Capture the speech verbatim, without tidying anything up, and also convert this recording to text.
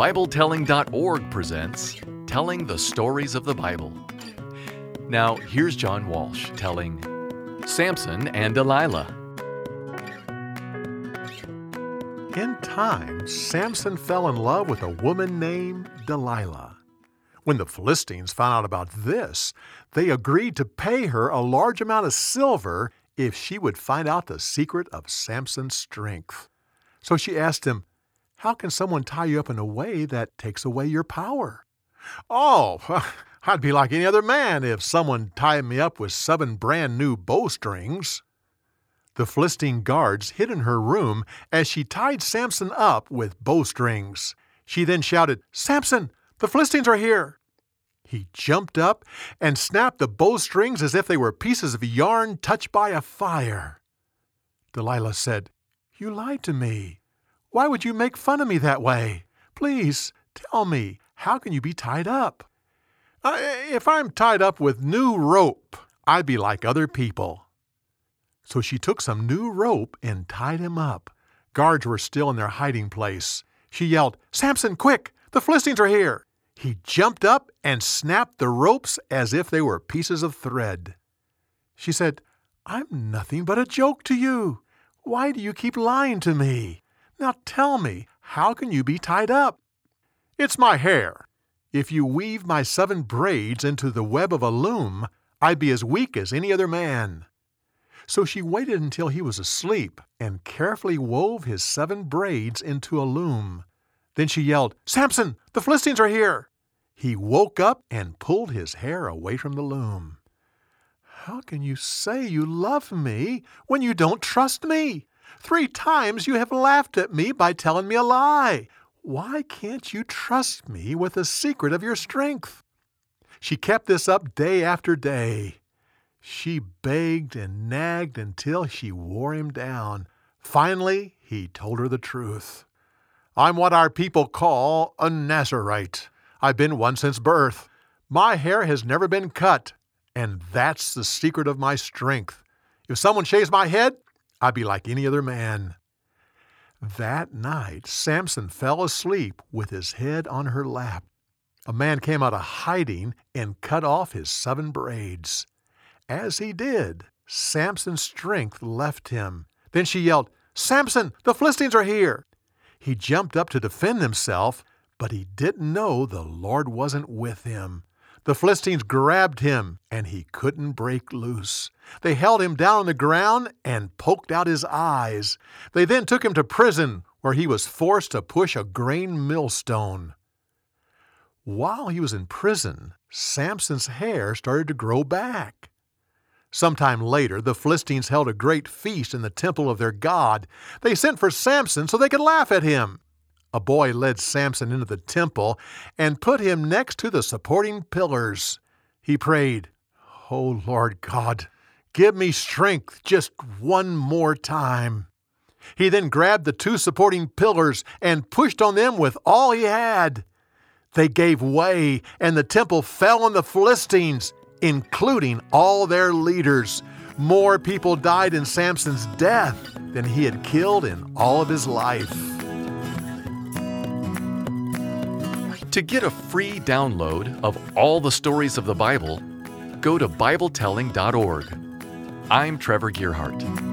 Bible Telling dot org presents Telling the Stories of the Bible. Now, here's John Walsh telling Samson and Delilah. In time, Samson fell in love with a woman named Delilah. When the Philistines found out about this, they agreed to pay her a large amount of silver if she would find out the secret of Samson's strength. So she asked him, "How can someone tie you up in a way that takes away your power?" "Oh, I'd be like any other man if someone tied me up with seven brand new bowstrings." The Philistine guards hid in her room as she tied Samson up with bowstrings. She then shouted, "Samson, the Philistines are here!" He jumped up and snapped the bowstrings as if they were pieces of yarn touched by a fire. Delilah said, "You lied to me. Why would you make fun of me that way? Please, tell me, how can you be tied up?" Uh, "If I'm tied up with new rope, I'd be like other people." So she took some new rope and tied him up. Guards were still in their hiding place. She yelled, "Samson, quick! The Philistines are here!" He jumped up and snapped the ropes as if they were pieces of thread. She said, "I'm nothing but a joke to you. Why do you keep lying to me? Now tell me, how can you be tied up?" "It's my hair. If you weave my seven braids into the web of a loom, I'd be as weak as any other man." So she waited until he was asleep and carefully wove his seven braids into a loom. Then she yelled, "Samson, the Philistines are here!" He woke up and pulled his hair away from the loom. "How can you say you love me when you don't trust me? Three times you have laughed at me by telling me a lie. Why can't you trust me with the secret of your strength?" She kept this up day after day. She begged and nagged until she wore him down. Finally, he told her the truth. "I'm what our people call a Nazarite. I've been one since birth. My hair has never been cut, and that's the secret of my strength. If someone shaves my head, I'd be like any other man." That night, Samson fell asleep with his head on her lap. A man came out of hiding and cut off his seven braids. As he did, Samson's strength left him. Then she yelled, "Samson, the Philistines are here!" He jumped up to defend himself, but he didn't know the Lord wasn't with him. The Philistines grabbed him, and he couldn't break loose. They held him down on the ground and poked out his eyes. They then took him to prison, where he was forced to push a grain millstone. While he was in prison, Samson's hair started to grow back. Sometime later, the Philistines held a great feast in the temple of their god. They sent for Samson so they could laugh at him. A boy led Samson into the temple and put him next to the supporting pillars. He prayed, "Oh Lord God, give me strength just one more time." He then grabbed the two supporting pillars and pushed on them with all he had. They gave way, and the temple fell on the Philistines, including all their leaders. More people died in Samson's death than he had killed in all of his life. To get a free download of all the stories of the Bible, go to Bible Telling dot org. I'm Trevor Gearhart.